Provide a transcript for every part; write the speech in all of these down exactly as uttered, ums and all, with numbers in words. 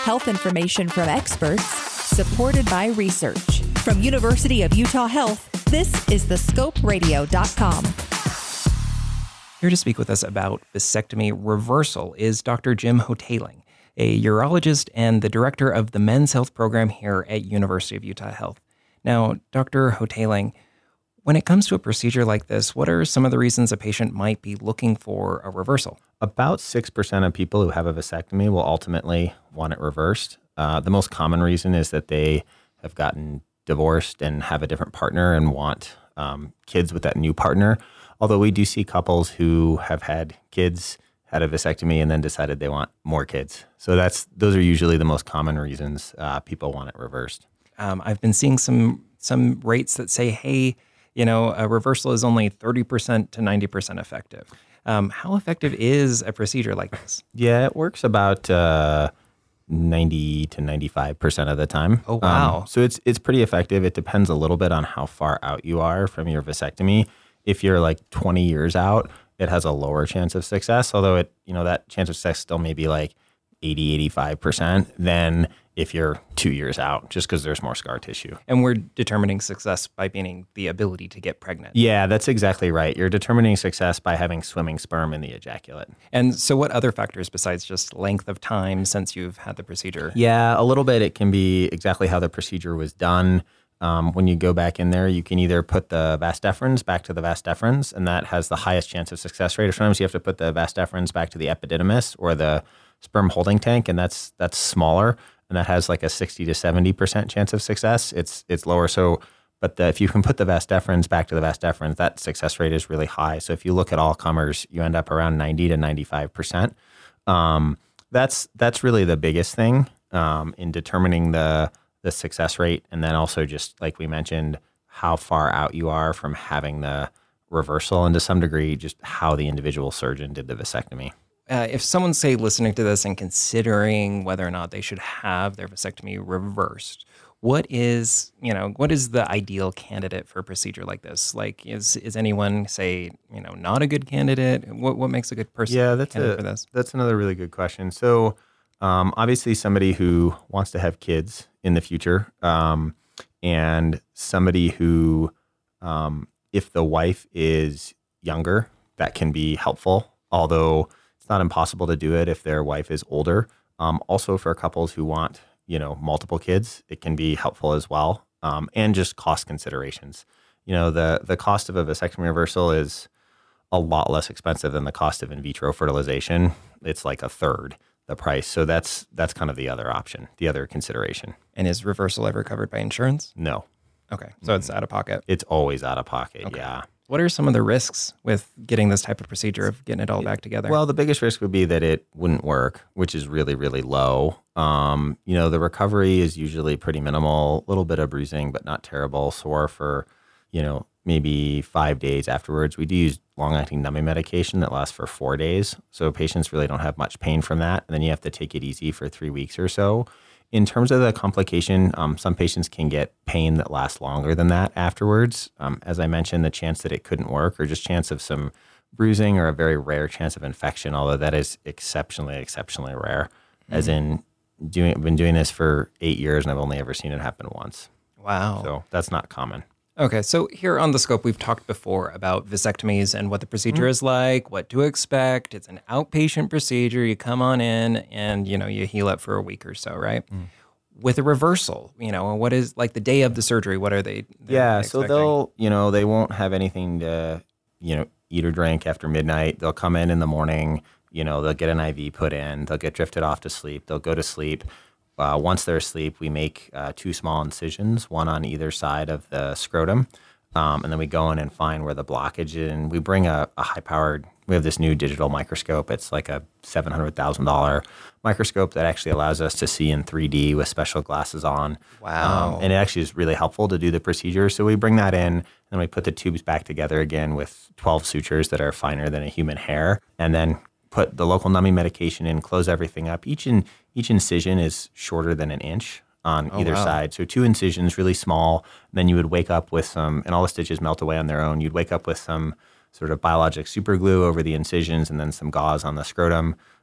Health information from experts, supported by research. From University of Utah Health, this is the scope radio dot com. Here to speak with us about vasectomy reversal is Doctor Jim Hotaling, a urologist and the director of the Men's Health Program here at University of Utah Health. Now, Doctor Hotaling, when it comes to a procedure like this, what are some of the reasons a patient might be looking for a reversal? About six percent of people who have a vasectomy will ultimately want it reversed. Uh, the most common reason is that they have gotten divorced and have a different partner and want um, kids with that new partner. Although we do see couples who have had kids, had a vasectomy, and then decided they want more kids. So that's those are usually the most common reasons uh, people want it reversed. Um, I've been seeing some some rates that say, hey, you know, a reversal is only thirty percent to ninety percent effective. Um, how effective is a procedure like this? Yeah, it works about uh, ninety to ninety-five percent of the time. Oh, wow. Um, so it's it's pretty effective. It depends a little bit on how far out you are from your vasectomy. If you're like twenty years out, it has a lower chance of success, although it, you know, that chance of success still may be like eighty, eighty-five percent than if you're two years out, just because there's more scar tissue. And we're determining success by meaning the ability to get pregnant. Yeah, that's exactly right. You're determining success by having swimming sperm in the ejaculate. And so what other factors besides just length of time since you've had the procedure? Yeah, a little bit. It can be exactly how the procedure was done. Um, when you go back in there, you can either put the vas deferens back to the vas deferens, and that has the highest chance of success rate. Or sometimes you have to put the vas deferens back to the epididymis or the sperm holding tank, and that's that's smaller, and that has like a sixty to seventy percent chance of success. It's it's lower. So, but the, if you can put the vas deferens back to the vas deferens, that success rate is really high. So if you look at all comers, you end up around ninety to ninety-five percent. Um, that's that's really the biggest thing um, in determining the the success rate, and then also just like we mentioned, how far out you are from having the reversal, and to some degree, just how the individual surgeon did the vasectomy. Uh, if someone's, say, listening to this and considering whether or not they should have their vasectomy reversed, what is, you know, what is the ideal candidate for a procedure like this? Like, is is anyone, say, you know, not a good candidate? What what makes a good person yeah, that's candidate a, for this? That's another really good question. So, um, obviously, somebody who wants to have kids in the future, um, and somebody who, um, if the wife is younger, that can be helpful, although it's not impossible to do it if their wife is older. Um, also, for couples who want, you know, multiple kids, it can be helpful as well, um, and just cost considerations. You know, the the cost of a vasectomy reversal is a lot less expensive than the cost of in vitro fertilization. It's like a third the price. So that's that's kind of the other option, the other consideration. And is reversal ever covered by insurance? No. Okay, so it's out of pocket. It's always out of pocket, Okay. yeah. What are some of the risks with getting this type of procedure of getting it all back together? Well, the biggest risk would be that it wouldn't work, which is really, really low. Um, you know, the recovery is usually pretty minimal, a little bit of bruising, but not terrible. Sore for, you know, maybe five days afterwards. We do use long-acting numbing medication that lasts for four days. So patients really don't have much pain from that. And then you have to take it easy for three weeks or so. In terms of the complication, um, some patients can get pain that lasts longer than that afterwards. Um, as I mentioned, the chance that it couldn't work or just chance of some bruising or a very rare chance of infection, although that is exceptionally, exceptionally rare. Mm-hmm. As in, doing, I've been doing this for eight years and I've only ever seen it happen once. Wow. So that's not common. Okay, so here on The Scope, we've talked before about vasectomies and what the procedure mm. is like, what to expect. It's an outpatient procedure. You come on in and, you know, you heal up for a week or so, right? Mm. With a reversal, you know, what is like the day of the surgery? What are they? Yeah, so they'll, you know, they won't have anything to, you know, eat or drink after midnight. They'll come in in the morning, you know, they'll get an I V put in, they'll get drifted off to sleep, they'll go to sleep. Uh, once they're asleep, we make uh, two small incisions, one on either side of the scrotum. Um, and then we go in and find where the blockage is. And we bring a, a high-powered, we have this new digital microscope. It's like a seven hundred thousand dollars microscope that actually allows us to see in three D with special glasses on. Wow. Um, and it actually is really helpful to do the procedure. So we bring that in, and then we put the tubes back together again with twelve sutures that are finer than a human hair, and then put the local numbing medication in, close everything up. Each in, each incision is shorter than an inch on oh, either wow. side. So two incisions, really small. And then you would wake up with some, and all the stitches melt away on their own. You'd wake up with some sort of biologic super glue over the incisions and then some gauze on the scrotum.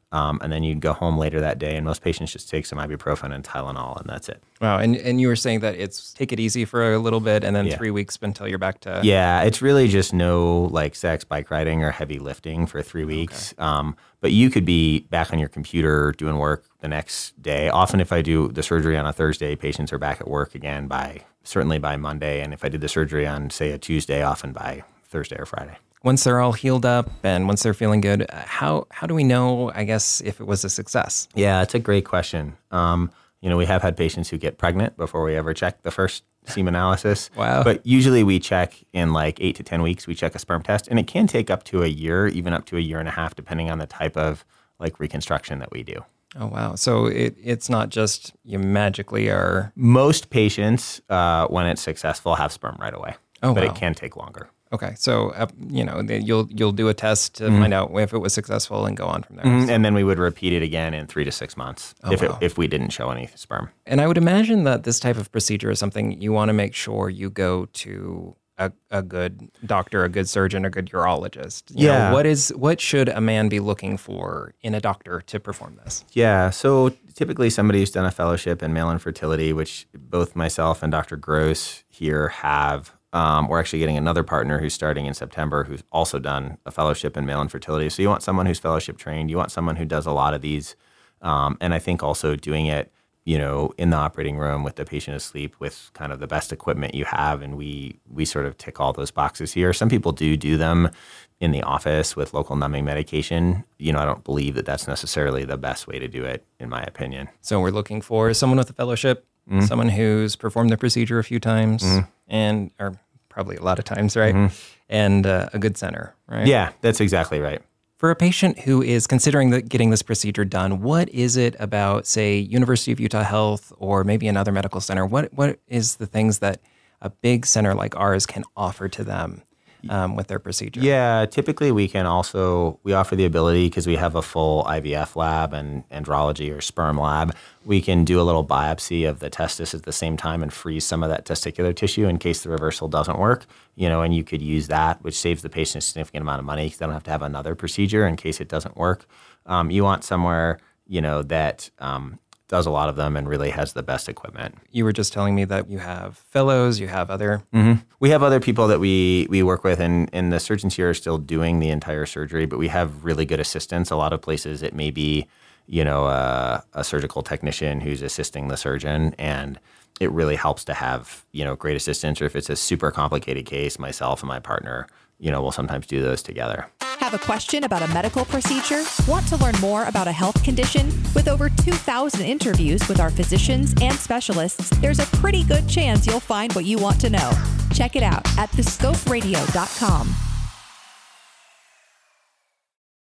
Um, and then you'd go home later that day, and most patients just take some ibuprofen and Tylenol, and that's it. Wow. And and you were saying that it's take it easy for a little bit, and then Yeah. three weeks until you're back to... Yeah, it's really just no like sex, bike riding, or heavy lifting for three weeks. Okay. Um, but you could be back on your computer doing work the next day. Often if I do the surgery on a Thursday, patients are back at work again by certainly by Monday. And if I did the surgery on, say, a Tuesday, often by Thursday or Friday. Once they're all healed up and once they're feeling good, how how do we know, I guess, if it was a success? Yeah, it's a great question. Um, you know, we have had patients who get pregnant before we ever check the first semen analysis. Wow. But usually we check in like eight to ten weeks, we check a sperm test, and it can take up to a year, even up to a year and a half, depending on the type of like reconstruction that we do. Oh, wow. So it it's not just you magically are... Most patients, uh, when it's successful, have sperm right away. Oh, but wow. it can take longer. Okay, so uh, you know the, you'll you'll do a test to Mm-hmm. find out if it was successful and go on from there. Mm-hmm. And then we would repeat it again in three to six months Oh, if wow. it, if we didn't show any sperm. And I would imagine that this type of procedure is something you want to make sure you go to a, a good doctor, a good surgeon, a good urologist. You Yeah. know, what is what should a man be looking for in a doctor to perform this? Yeah. So typically somebody who's done a fellowship in male infertility, which both myself and Doctor Gross here have. Um, we're actually getting another partner who's starting in September who's also done a fellowship in male infertility. So you want someone who's fellowship trained. You want someone who does a lot of these. Um, and I think also doing it, you know, in the operating room with the patient asleep with kind of the best equipment you have. And we we sort of tick all those boxes here. Some people do do them in the office with local numbing medication. You know, I don't believe that that's necessarily the best way to do it, in my opinion. So we're looking for someone with a fellowship, mm-hmm. someone who's performed the procedure a few times, mm-hmm. and or probably a lot of times, right? Mm-hmm. And uh, a good center, right? Yeah, that's exactly right. For a patient who is considering the, getting this procedure done, what is it about, say, University of Utah Health or maybe another medical center? What what is the things that a big center like ours can offer to them um, with their procedure? Yeah, typically we can also, we offer the ability, because we have a full I V F lab and andrology or sperm lab, we can do a little biopsy of the testis at the same time and freeze some of that testicular tissue in case the reversal doesn't work, you know, and you could use that, which saves the patient a significant amount of money because they don't have to have another procedure in case it doesn't work. Um, you want somewhere, you know, that um, does a lot of them and really has the best equipment. You were just telling me that you have fellows, you have other... Mm-hmm. We have other people that we we work with, and, and the surgeons here are still doing the entire surgery, but we have really good assistants. A lot of places it may be, you know, a, a surgical technician who's assisting the surgeon, and it really helps to have, you know, great assistants. Or if it's a super complicated case, myself and my partner, you know, we'll sometimes do those together. Have a question about a medical procedure? Want to learn more about a health condition? With over two thousand interviews with our physicians and specialists, there's a pretty good chance you'll find what you want to know. Check it out at the scope radio dot com.